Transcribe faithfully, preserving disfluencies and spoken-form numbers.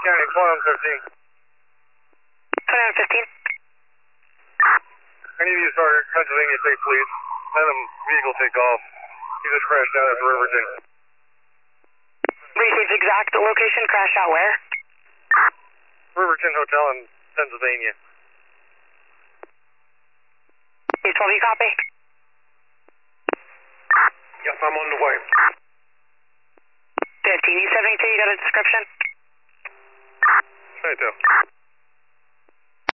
County, twenty-one fifteen. twenty-one fifteen. I need you to start Pennsylvania State Police. Let them vehicle take off. He just crashed out at Riverton. Received exact location, crash out where? Riverton Hotel in Pennsylvania. East twelve, you copy? Yep, I'm on the way. fifteen, E seventy-two, you got a description? Right there.